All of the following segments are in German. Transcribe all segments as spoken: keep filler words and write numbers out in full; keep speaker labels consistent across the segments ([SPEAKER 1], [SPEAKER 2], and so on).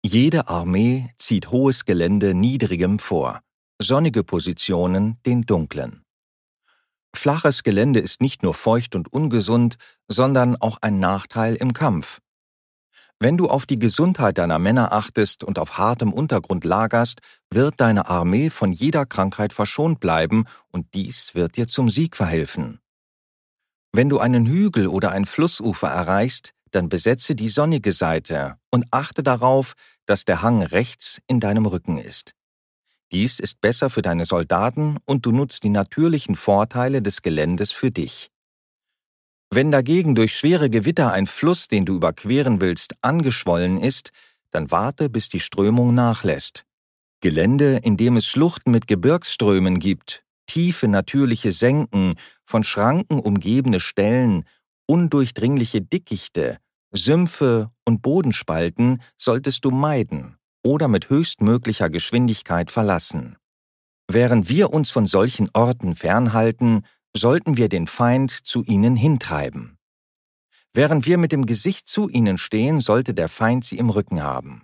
[SPEAKER 1] Jede Armee zieht hohes Gelände niedrigem vor, sonnige Positionen den dunklen. Flaches Gelände ist nicht nur feucht und ungesund, sondern auch ein Nachteil im Kampf. Wenn du auf die Gesundheit deiner Männer achtest und auf hartem Untergrund lagerst, wird deine Armee von jeder Krankheit verschont bleiben und dies wird dir zum Sieg verhelfen. Wenn du einen Hügel oder ein Flussufer erreichst, dann besetze die sonnige Seite und achte darauf, dass der Hang rechts in deinem Rücken ist. Dies ist besser für deine Soldaten und du nutzt die natürlichen Vorteile des Geländes für dich. Wenn dagegen durch schwere Gewitter ein Fluss, den du überqueren willst, angeschwollen ist, dann warte, bis die Strömung nachlässt. Gelände, in dem es Schluchten mit Gebirgsströmen gibt, tiefe natürliche Senken, von Schranken umgebene Stellen, undurchdringliche Dickichte, Sümpfe und Bodenspalten solltest du meiden oder mit höchstmöglicher Geschwindigkeit verlassen. Während wir uns von solchen Orten fernhalten, sollten wir den Feind zu ihnen hintreiben. Während wir mit dem Gesicht zu ihnen stehen, sollte der Feind sie im Rücken haben.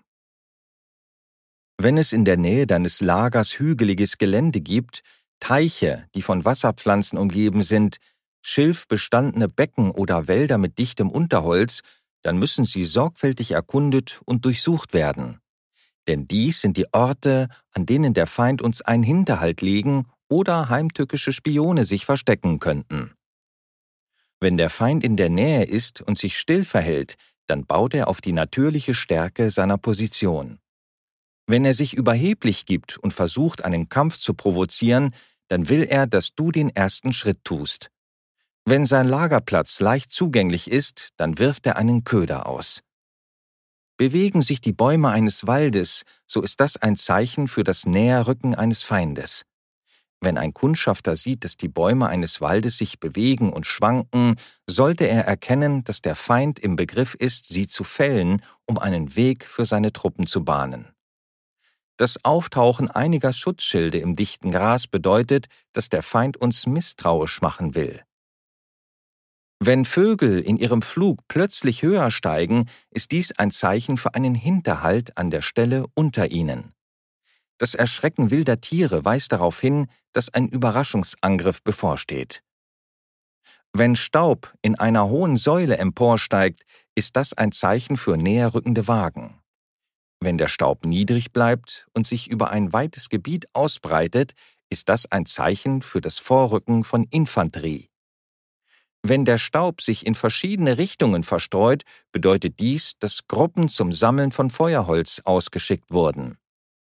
[SPEAKER 1] Wenn es in der Nähe deines Lagers hügeliges Gelände gibt, Teiche, die von Wasserpflanzen umgeben sind, schilfbestandene Becken oder Wälder mit dichtem Unterholz, dann müssen sie sorgfältig erkundet und durchsucht werden. Denn dies sind die Orte, an denen der Feind uns einen Hinterhalt legen oder heimtückische Spione sich verstecken könnten. Wenn der Feind in der Nähe ist und sich still verhält, dann baut er auf die natürliche Stärke seiner Position. Wenn er sich überheblich gibt und versucht, einen Kampf zu provozieren, dann will er, dass du den ersten Schritt tust. Wenn sein Lagerplatz leicht zugänglich ist, dann wirft er einen Köder aus. Bewegen sich die Bäume eines Waldes, so ist das ein Zeichen für das Näherrücken eines Feindes. Wenn ein Kundschafter sieht, dass die Bäume eines Waldes sich bewegen und schwanken, sollte er erkennen, dass der Feind im Begriff ist, sie zu fällen, um einen Weg für seine Truppen zu bahnen. Das Auftauchen einiger Schutzschilde im dichten Gras bedeutet, dass der Feind uns misstrauisch machen will. Wenn Vögel in ihrem Flug plötzlich höher steigen, ist dies ein Zeichen für einen Hinterhalt an der Stelle unter ihnen. Das Erschrecken wilder Tiere weist darauf hin, dass ein Überraschungsangriff bevorsteht. Wenn Staub in einer hohen Säule emporsteigt, ist das ein Zeichen für näherrückende Wagen. Wenn der Staub niedrig bleibt und sich über ein weites Gebiet ausbreitet, ist das ein Zeichen für das Vorrücken von Infanterie. Wenn der Staub sich in verschiedene Richtungen verstreut, bedeutet dies, dass Gruppen zum Sammeln von Feuerholz ausgeschickt wurden.